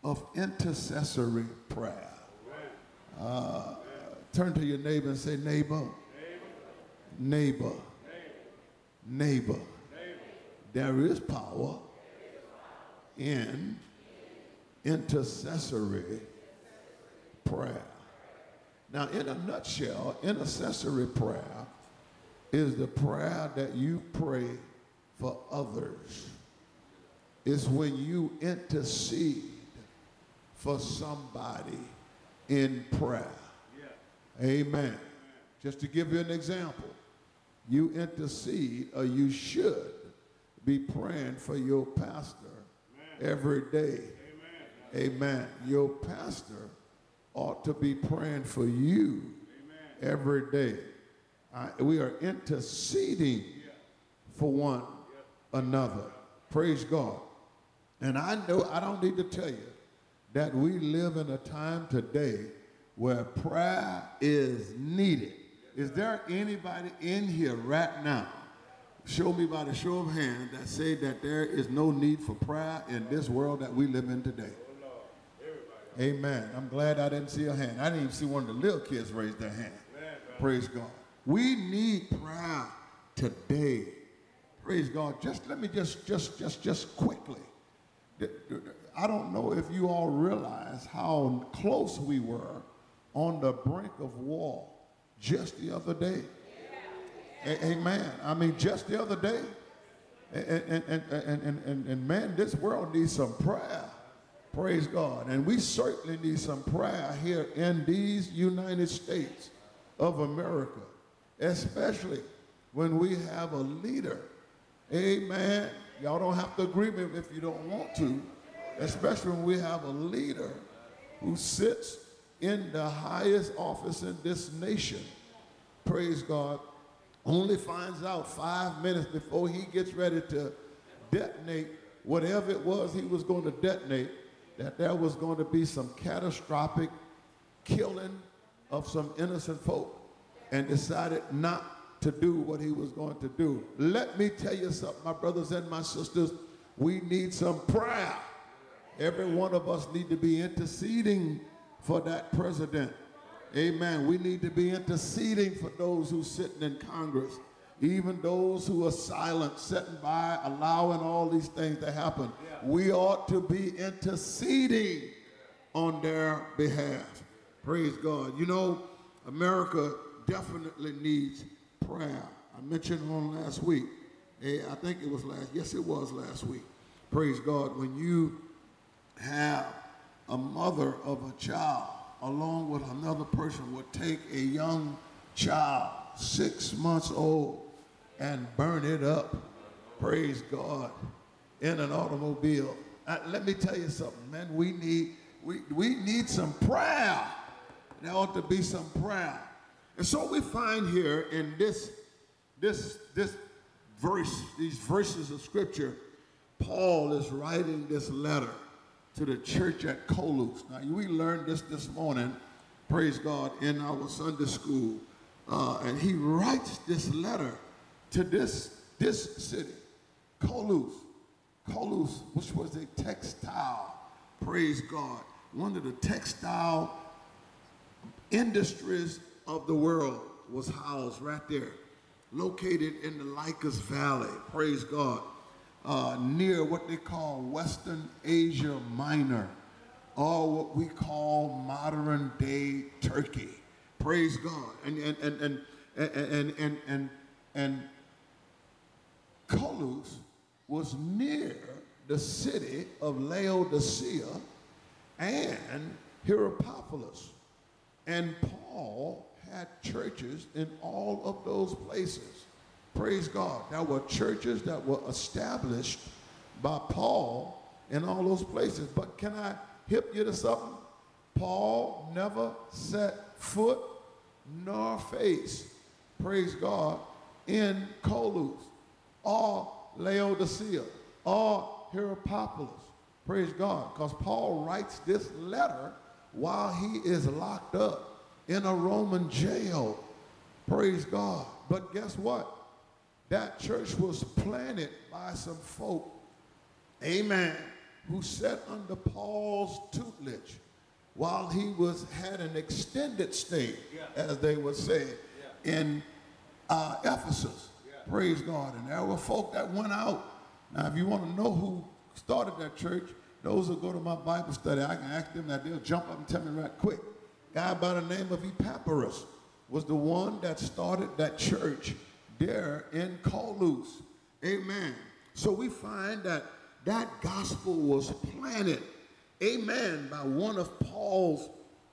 of intercessory prayer. Turn to your neighbor and say, neighbor, neighbor, neighbor. There is power in intercessory prayer. Now, in a nutshell, intercessory prayer is the prayer that you pray for others. It's when you intercede for somebody in prayer. Amen. Just to give you an example, you intercede, or you should be praying for your pastor every day. Amen. Your pastor ought to be praying for you every day. We are interceding for one another. Praise God. And I know I don't need to tell you that we live in a time today where prayer is needed. Is there anybody in here right now, show me by the show of hands, that say that there is no need for prayer in this world that we live in today? Amen. I'm glad I didn't see a hand. I didn't even see one of the little kids raise their hand. Praise God. We need prayer today. Praise God. Let me just quickly. I don't know if you all realize how close we were on the brink of war just the other day. Amen. I mean, just the other day. And man, this world needs some prayer. Praise God. And we certainly need some prayer here in these United States of America, especially when we have a leader. Amen. Y'all don't have to agree with me if you don't want to, especially when we have a leader who sits in the highest office in this nation. Praise God. Only finds out 5 minutes before he gets ready to detonate whatever it was he was going to detonate, that there was going to be some catastrophic killing of some innocent folk, and decided not to do what he was going to do. Let me tell you something, my brothers and my sisters, we need some prayer. Every one of us need to be interceding for that president. Amen. We need to be interceding for those who sitting in Congress, even those who are silent, sitting by, allowing all these things to happen. We ought to be interceding on their behalf. Praise God. You know, America definitely needs prayer. I mentioned on last week. I think it was last week. Praise God. When you have a mother of a child along with another person would take a young child, 6 months old, and burn it up, praise God, in an automobile. Let me tell you something, man. We need some prayer. There ought to be some prayer. And so we find here in this verse, these verses of scripture, Paul is writing this letter to the church at Colossus. Now, we learned this morning, praise God, in our Sunday school. And he writes this letter to this city, Colossus. Colossus, which was a textile, praise God, one of the textile industries of the world was housed right there, located in the Lycus Valley, praise God, near what they call Western Asia Minor, or what we call modern day Turkey, praise God. And Colossus was near the city of Laodicea and Hierapolis. And Paul had churches in all of those places. Praise God. There were churches that were established by Paul in all those places. But can I hip you to something? Paul never set foot nor face, praise God, in Colossus or Laodicea or Hierapolis. Praise God. Because Paul writes this letter while he is locked up in a Roman jail. Praise God. But guess what? That church was planted by some folk, amen, who sat under Paul's tutelage while he had an extended stay, as they would say, in Ephesus. Praise God. And there were folk that went out. Now, if you want to know who started that church, those who go to my Bible study, I can ask them that. They'll jump up and tell me right quick. A guy by the name of Epaphras was the one that started that church there in Colossus. Amen. So we find that that gospel was planted, amen, by one of Paul's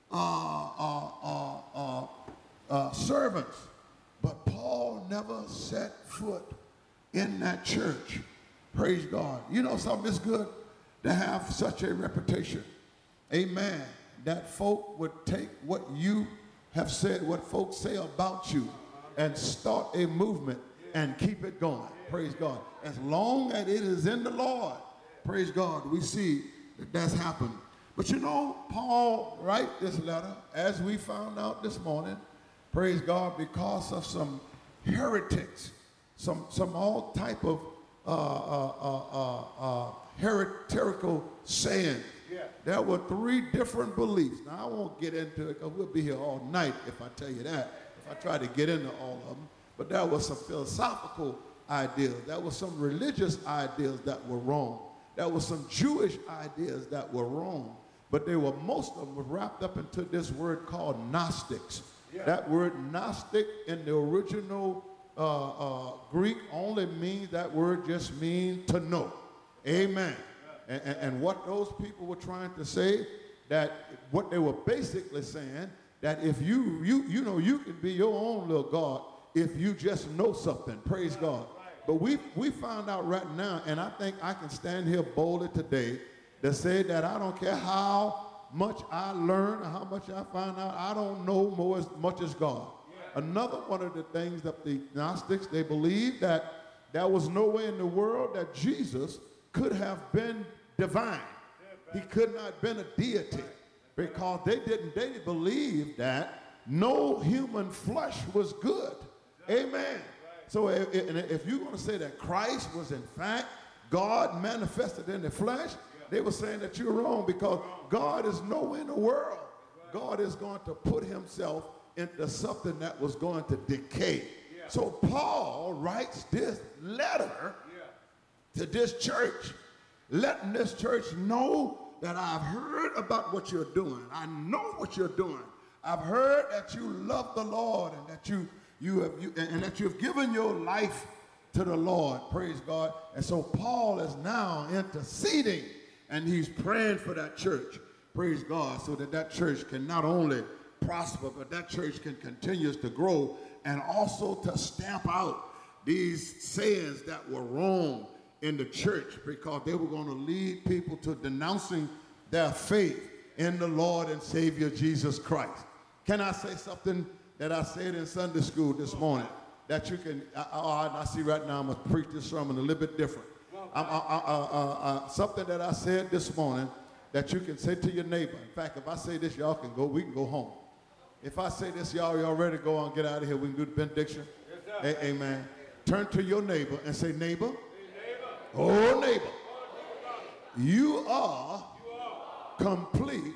servants. But Paul never set foot in that church. Praise God. You know something, it's good to have such a reputation. Amen. That folk would take what you have said, what folks say about you, and start a movement and keep it going. Praise God. As long as it is in the Lord, praise God, we see that that's happened. But you know, Paul wrote this letter, as we found out this morning, praise God, because of some heretics, some all type of heretical saying. There were 3 different beliefs. Now, I won't get into it because we'll be here all night if I tell you that, if I try to get into all of them. But there were some philosophical ideas. There were some religious ideas that were wrong. There were some Jewish ideas that were wrong. But most of them were wrapped up into this word called Gnostics. That word Gnostic in the original Greek only means, that word just means to know. Amen. And what those people were trying to say, that what they were basically saying, that if you know, you can be your own little God if you just know something. Praise God. But we found out right now, and I think I can stand here boldly today to say that I don't care how much I learn or how much I find out, I don't know as much as God. Another one of the things that the Gnostics, they believed that there was no way in the world that Jesus could have been divine. He could not have been a deity, because they believed that no human flesh was good. Amen. So if you're going to say that Christ was in fact God manifested in the flesh, they were saying that you're wrong, because God is nowhere in the world. God is going to put himself into something that was going to decay. So Paul writes this letter to this church, letting this church know that I've heard about what you're doing. I know what you're doing. I've heard that you love the Lord, and that that you've given your life to the Lord. Praise God. And so Paul is now interceding, and he's praying for that church. Praise God. So that church can not only prosper, but that church can continue to grow, and also to stamp out these sayings that were wrong in the church, because they were going to lead people to denouncing their faith in the Lord and Savior Jesus Christ. Can I say something that I said in Sunday school this morning that you can, I see right now I'm going to preach this sermon a little bit different. Something that I said this morning that you can say to your neighbor. In fact, if I say this, y'all can go, we can go home. If I say this, y'all ready to go on, get out of here, we can do the benediction. Yes, amen. Turn to your neighbor and say, neighbor, oh neighbor, you are complete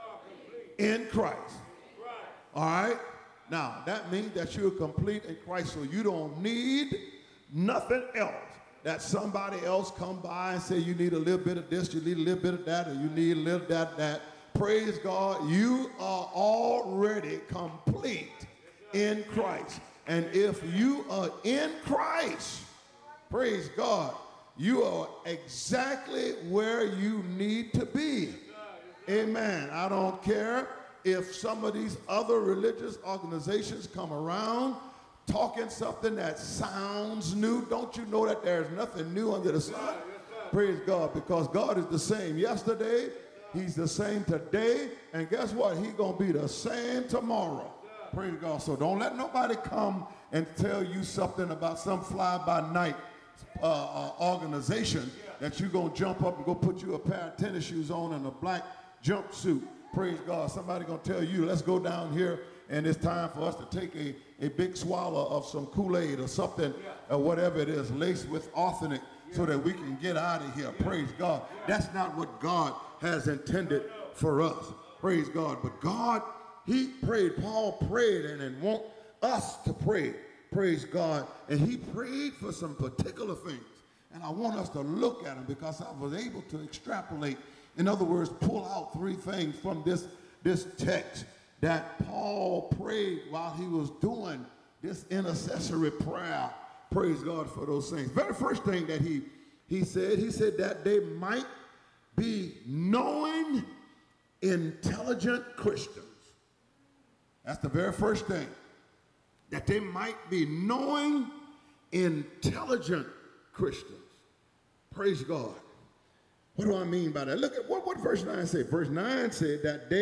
in Christ. All right? Now, that means that you're complete in Christ, so you don't need nothing else. That somebody else come by and say you need a little bit of this, you need a little bit of that, or you need a little that. Praise God, you are already complete in Christ. And if you are in Christ, praise God, you are exactly where you need to be. Amen. I don't care if some of these other religious organizations come around talking something that sounds new. Don't you know that there's nothing new under the sun? Praise God, because God is the same yesterday, he's the same today, and guess what? He's going to be the same tomorrow. Praise God. So don't let nobody come and tell you something about some fly-by-night organization that you're going to jump up and go put you a pair of tennis shoes on and a black jumpsuit. Praise God. Somebody going to tell you, let's go down here and it's time for us to take a big swallow of some Kool-Aid or something, or whatever it is, laced with arsenic. so that we can get out of here. Praise God. That's not what God has intended for us. Praise God. But God, he prayed, Paul prayed and want us to pray. Praise God. And he prayed for some particular things. And I want us to look at them because I was able to extrapolate. In other words, pull out three things from this text that Paul prayed while he was doing this intercessory prayer. Praise God for those things. Very first thing that he said that they might be knowing, intelligent Christians. That's the very first thing. That they might be knowing, intelligent Christians. Praise God. What do I mean by that? Look at what verse 9 said. Verse 9 said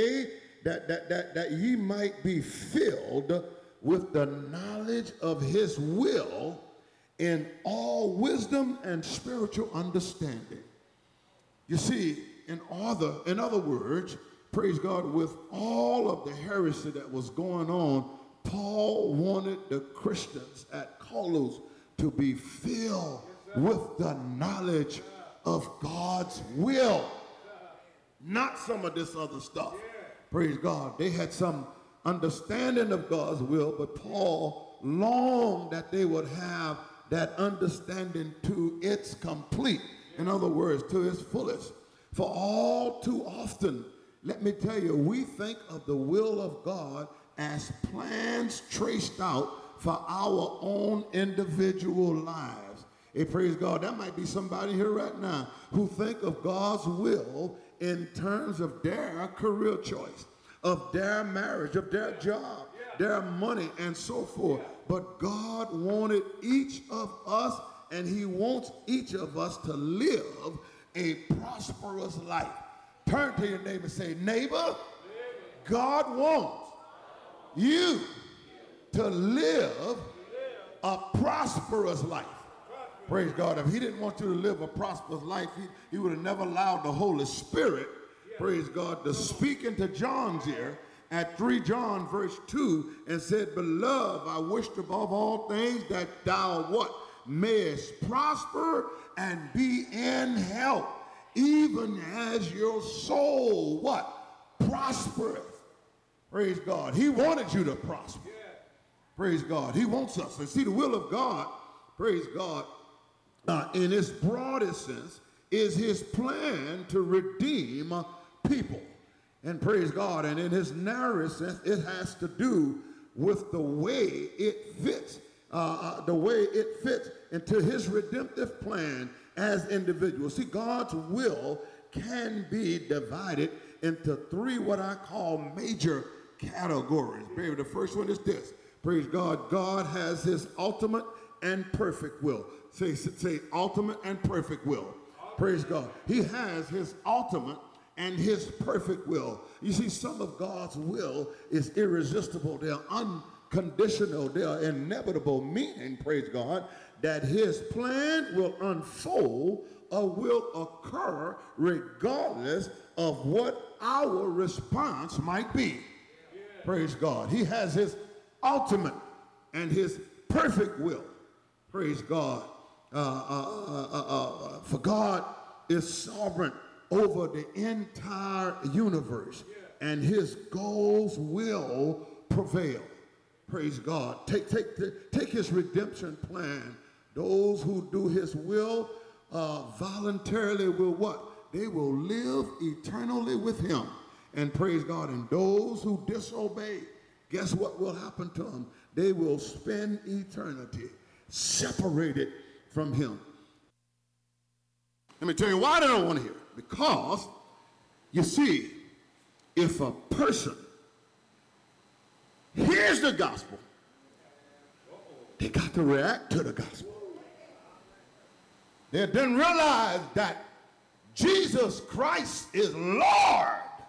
that ye might be filled with the knowledge of his will in all wisdom and spiritual understanding. You see, in other words, praise God, with all of the heresy that was going on, Paul wanted the Christians at Colossus to be filled with the knowledge of God's will, not some of this other stuff. Praise God. They had some understanding of God's will, but Paul longed that they would have that understanding to its complete. In other words, to its fullest. For all too often, let me tell you, we think of the will of God as plans traced out for our own individual lives. Hey, praise God. That might be somebody here right now who think of God's will in terms of their career choice, of their marriage, of their job, their money, and so forth. But God wanted each of us, and he wants each of us to live a prosperous life. Turn to your neighbor and say, neighbor, God wants you to live a prosperous life. Praise God. If he didn't want you to live a prosperous life, he would have never allowed the Holy Spirit, praise God, to speak into John's ear at 3 John verse 2 and said, beloved, I wish above all things that thou what? Mayest prosper and be in health, even as your soul what? Prospereth. Praise God. He wanted you to prosper. Praise God. He wants us. And see, the will of God, praise God, in its broadest sense, is his plan to redeem people. And praise God, and in his narrowest sense, it has to do with the way it fits, into his redemptive plan as individuals. See, God's will can be divided into three what I call major categories. Baby, the first one is this. Praise God. God has his ultimate and perfect will. Say ultimate and perfect will. Praise God. He has his ultimate and his perfect will. You see, some of God's will is irresistible. They're unconditional. They are inevitable, meaning, praise God, that his plan will unfold or will occur regardless of what our response might be. Praise God. He has his ultimate and his perfect will. Praise God. For God is sovereign over the entire universe, and his goals will prevail. Praise God. Take his redemption plan. Those who do his will voluntarily will what? They will live eternally with him. And praise God. And those who disobey, guess what will happen to them? They will spend eternity separated from him. Let me tell you why they don't want to hear it. Because, you see, if a person hears the gospel, they got to react to the gospel. They didn't realize that Jesus Christ is Lord,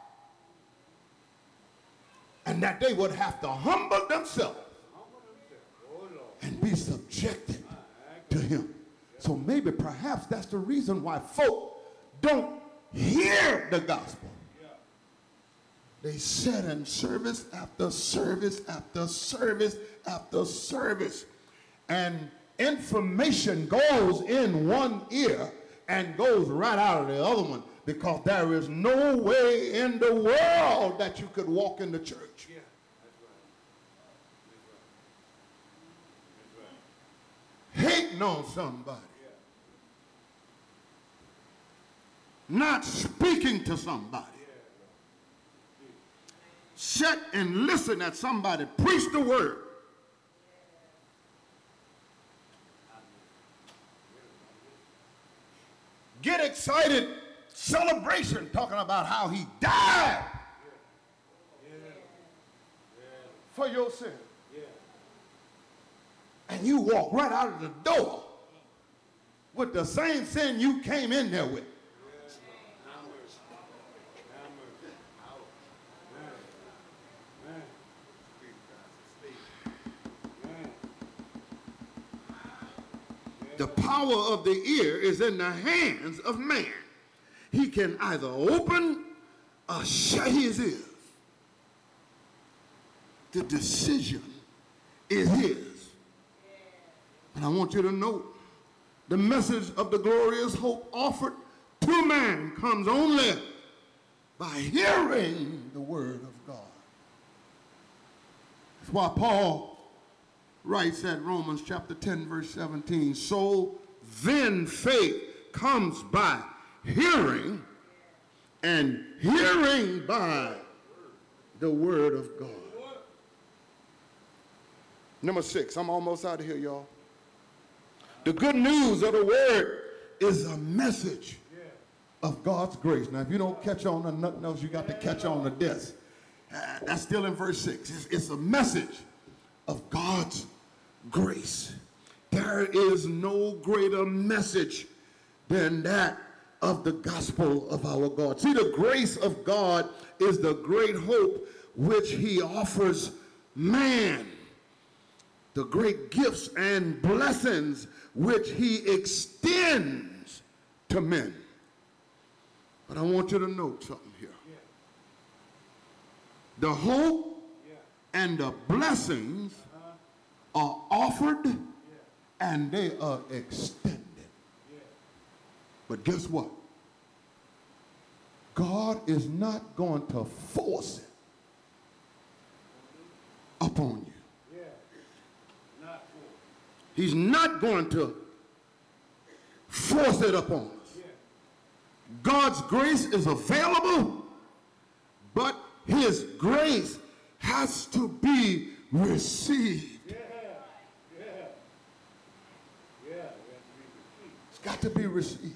and that they would have to humble themselves and be subjected to him. So maybe perhaps that's the reason why folk don't hear the gospel. They sit in service after service after service after service, and Information goes in one ear and goes right out of the other one, because there is no way in the world that you could walk in the church. Yeah, that's right. Hating on somebody. Not speaking to somebody. Sit and listen at somebody preach the word. Get excited, celebration, talking about how he died for your sin. And you walk right out of the door with the same sin you came in there with. The power of the ear is in the hands of man. He can either open or shut his ears. The decision is his. And I want you to note, the message of the glorious hope offered to man comes only by hearing the word of God. That's why Paul writes at Romans chapter 10, verse 17, so then faith comes by hearing, and hearing by the word of God. Number 6, I'm almost out of here, y'all. The good news of the word is a message of God's grace. Now, if you don't catch on to nothing else, you got to catch on to this. That's still in verse 6. It's a message of God's grace. There is no greater message than that of the gospel of our God. See, the grace of God is the great hope which he offers man. The great gifts and blessings which he extends to men. But I want you to note something here. The hope and the blessings are offered and they are extended. But guess what? God is not going to force it upon you. He's not going to force it upon us. God's grace is available, but his grace has to be received. It's got to be received.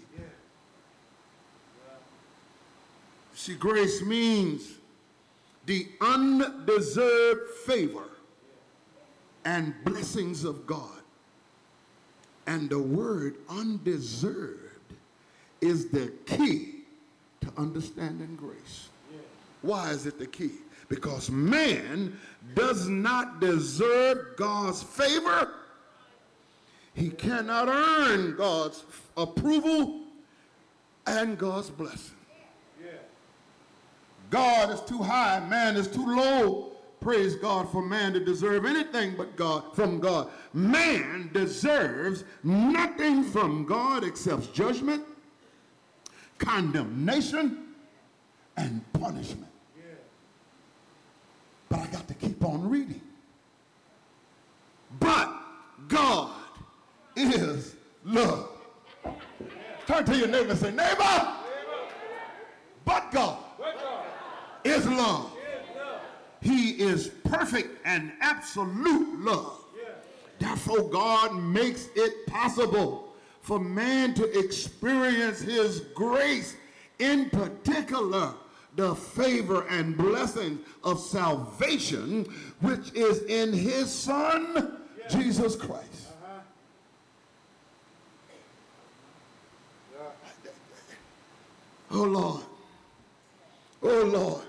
See, grace means the undeserved favor and blessings of God. And the word undeserved is the key to understanding grace. Why is it the key? Because man does not deserve God's favor. He cannot earn God's approval and God's blessing. God is too high, man is too low. Praise God, for man to deserve anything but God from God. Man deserves nothing from God except judgment, condemnation, and punishment. But I got to keep on reading. But God is love. Turn to your neighbor and say, neighbor, but God is love. He is perfect and absolute love. Therefore, God makes it possible for man to experience his grace, in particular, the favor and blessing of salvation, which is in his Son, Jesus Christ. Oh, Lord. Oh, Lord.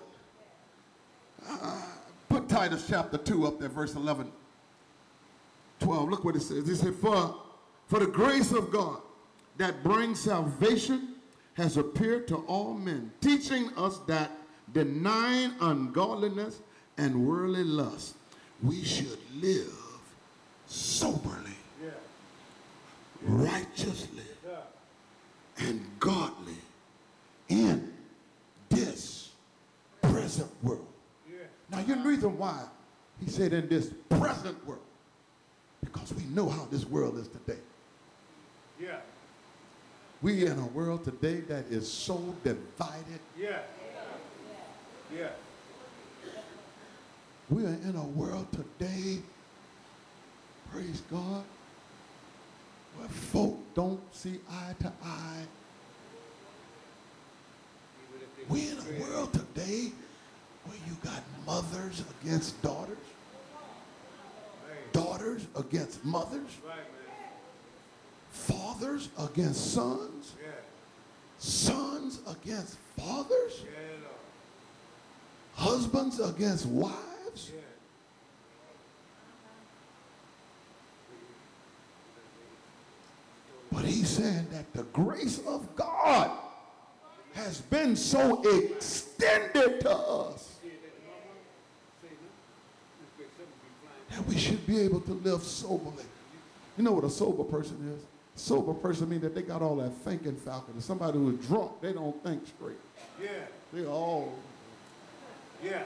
Put Titus chapter 2 up there, verse 11, 12. Look what it says. It said, for the grace of God that brings salvation has appeared to all men, teaching us that denying ungodliness and worldly lust, we should live soberly righteously and godly in this present world. Now, you know the reason why he said in this present world, because we know how this world is today. Yeah. We in a world today that is so divided. Yeah. Yeah. We are in a world today, praise God, where folk don't see eye to eye. We in a world today where you got mothers against daughters, daughters against mothers, fathers against sons, sons against fathers, husbands against wives. But he's saying that the grace of God has been so extended to us that we should be able to live soberly. You know what a sober person is? Sober person means that they got all that thinking faculty. Somebody who is drunk, they don't think straight. Yeah. They all. Yeah.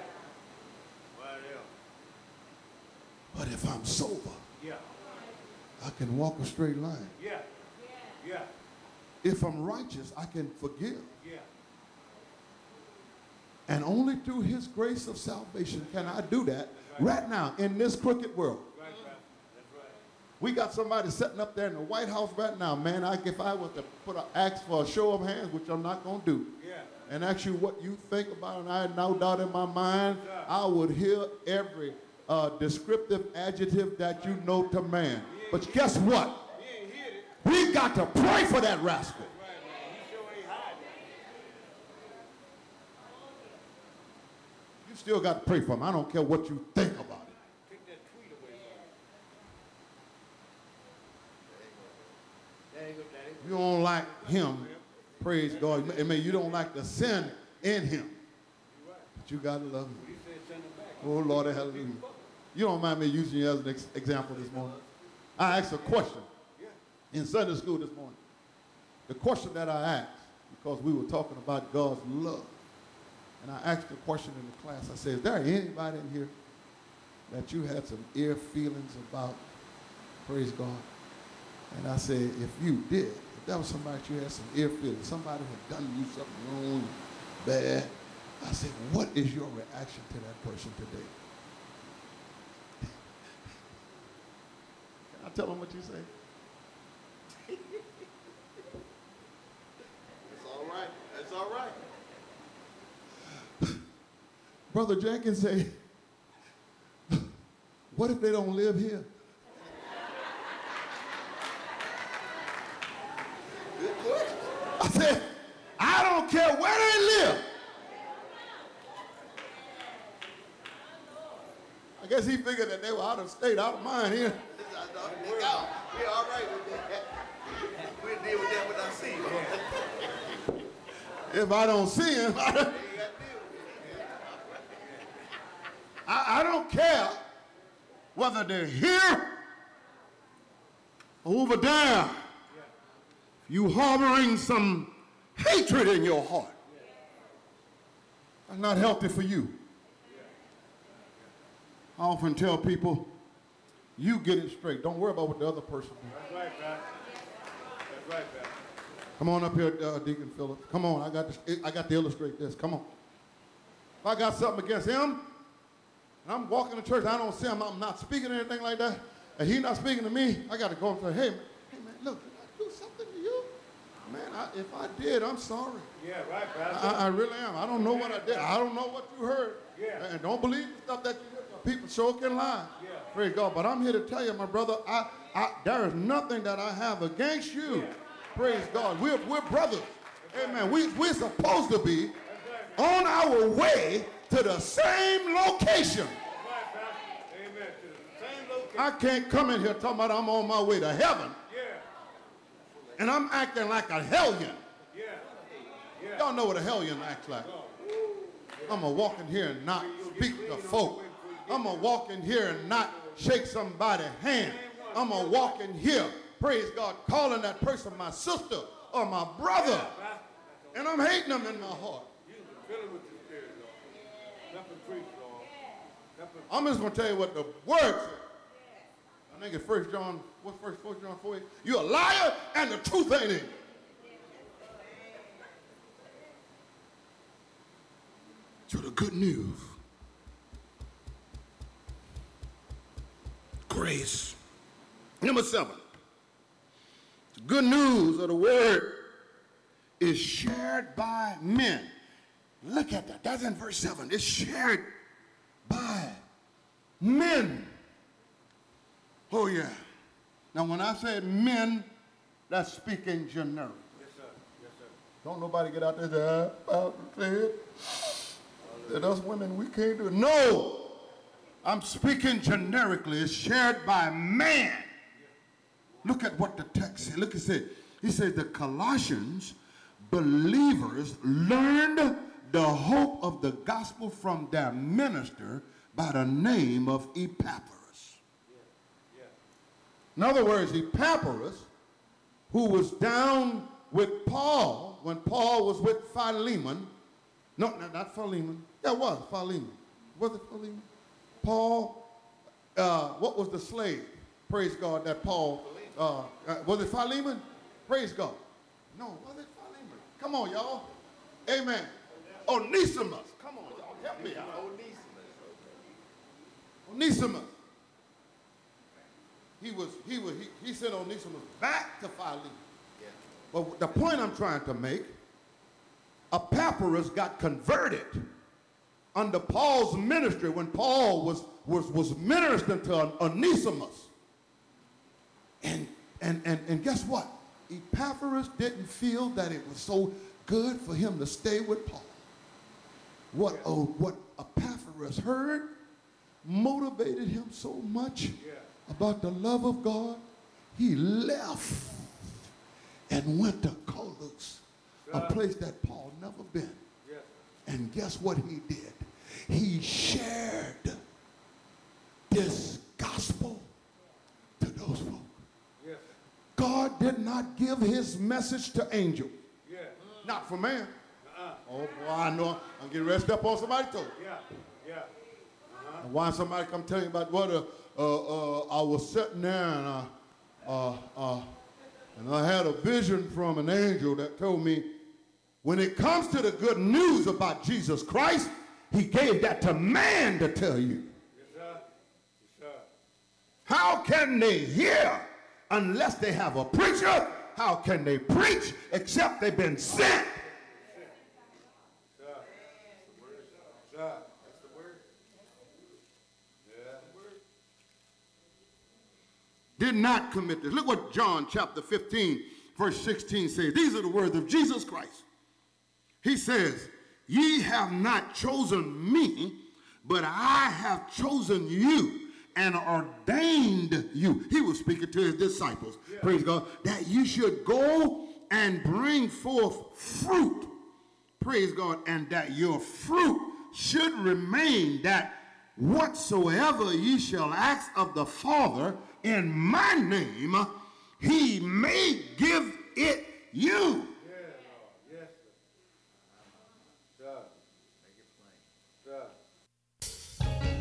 But if I'm sober, Yeah. I can walk a straight line. Yeah. Yeah. If I'm righteous, I can forgive. Yeah. And only through his grace of salvation can I do that right now in this crooked world. Right, Pastor. That's right. We got somebody sitting up there in the White House right now, man. If I was to ask for a show of hands, which I'm not going to do, Yeah. and ask you what you think about it, and I had no doubt in my mind, I would hear every descriptive adjective that you know to man. But guess what? He ain't hit it. We got to pray for that rascal. Right, man. He sure ain't hiding. You still got to pray for him. I don't care what you think about it. Take that tweet away from him. You don't like him, praise God. I mean, you don't like the sin in him. But you got to love him. He said send him back. Oh, Lord, hallelujah. You don't mind me using you as an example this morning? I asked a question in Sunday school this morning. The question that I asked, because we were talking about God's love, and I asked the question in the class, I said, is there anybody in here that you had some ear feelings about? Praise God. And I said, if you did, if that was somebody that you had some ear feelings, somebody had done you something wrong, bad, I said, what is your reaction to that person today? Can I tell them what you say? That's all right. That's all right. Brother Jenkins say, what if they don't live here? Good question. I said, I don't care where they live. I guess he figured that they were out of state, out of mind here. We're all right with that. We'll deal with that when I see him. If I don't see him, I don't care whether they're here or over there. You harboring some hatred in your heart. That's not healthy for you. I often tell people, you get it straight. Don't worry about what the other person does. That's right, Pastor. That's right, Pastor. Come on up here, Deacon Phillips. Come on, I got to illustrate this. Come on. If I got something against him, and I'm walking to church, I don't see him, I'm not speaking or anything like that, and he's not speaking to me, I got to go and say, hey man, look, did I do something to you? Man, if I did, I'm sorry. Yeah, right, Pastor. I really am. I don't know what I did. I don't know what you heard. Yeah. And don't believe the stuff that you hear. People sure can lie. Yeah. Praise God. But I'm here to tell you, my brother, there is nothing that I have against you. Yeah. Praise God. We're brothers. Amen. We're supposed to be on our way to the same location. Right, Pastor. Amen. To the same location. I can't come in here talking about I'm on my way to heaven, Yeah. and I'm acting like a hellion. Yeah. Yeah. Y'all know what a hellion acts like. I'm going to walk in here and not speak to folk. I'm going to walk in here and not shake somebody's hand. I'm going to walk in here, praise God, calling that person my sister or my brother, and I'm hating them in my heart. I'm just going to tell you what the word says. I think it's 1 John, what's 1 John 4? You're a liar and the truth ain't in you. So the good news, grace. Number 7, the good news of the word is shared by men. Look at that. That's in verse 7. It's shared by men. Oh, yeah. Now, when I said men, that's speaking generally. Yes, sir. Yes, sir. Don't nobody get out there and say, about to say it. That us women, we can't do it. No. I'm speaking generically. It's shared by man. Look at what the text says. Look, it says. He says the Colossians believers learned the hope of the gospel from their minister by the name of Epaphras. In other words, Epaphras, who was down with Paul when Paul was with Philemon. No, not Philemon. Yeah, it was Philemon. Was it Philemon? Paul, what was the slave? Praise God, that Paul, was it Philemon? Praise God. No, was it Philemon? Come on, y'all. Amen. Onesimus. Come on, y'all. Help me out. Onesimus. He sent Onesimus back to Philemon. Yeah. But the point I'm trying to make, Epaphras got converted under Paul's ministry when Paul was ministering to Onesimus. And guess what? Epaphras didn't feel that it was so good for him to stay with Paul. What Epaphras heard motivated him so much about the love of God, he left and went to Colossus, a place that Paul never been. And guess what he did? He shared this gospel to those folk. God did not give his message to angels. Not for man. Oh boy, I know I'm getting rested up on somebody's toes. And why somebody come tell you about what I was sitting there and I had a vision from an angel that told me when it comes to the good news about Jesus Christ, he gave that to man to tell you. Yes, sir. Yes, sir. How can they hear unless they have a preacher? How can they preach except they've been sent? Did not commit this. Look what John chapter 15, verse 16 says. These are the words of Jesus Christ. He says, ye have not chosen me, but I have chosen you and ordained you. He was speaking to his disciples, praise God, that you should go and bring forth fruit, praise God, and that your fruit should remain, that whatsoever ye shall ask of the Father in my name, he may give it you. Yes, sir. Make it plain.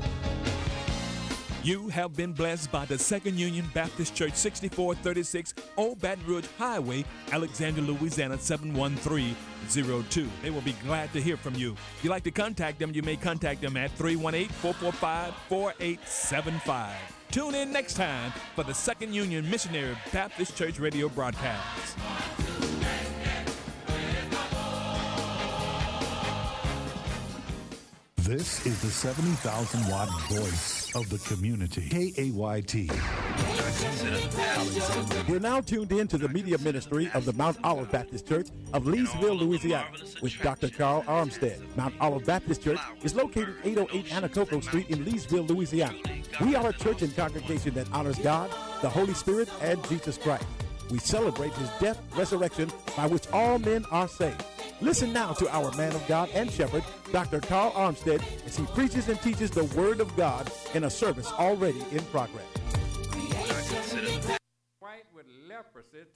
You have been blessed by the Second Union Baptist Church, 6436 Old Baton Rouge Highway, Alexandria, Louisiana, 71302. They will be glad to hear from you. If you'd like to contact them, you may contact them at 318-445-4875. Tune in next time for the Second Union Missionary Baptist Church radio broadcast. This is the 70,000-watt voice of the community, KAYT. You're now tuned in to the media ministry of the Mount Olive Baptist Church of Leesville, Louisiana, with Dr. Carl Armstead. Mount Olive Baptist Church is located 808 Anacoco Street in Leesville, Louisiana. We are a church and congregation that honors God, the Holy Spirit, and Jesus Christ. We celebrate his death, resurrection, by which all men are saved. Listen now to our man of God and shepherd, Dr. Carl Armstead, as he preaches and teaches the Word of God in a service already in progress. Right with leprosy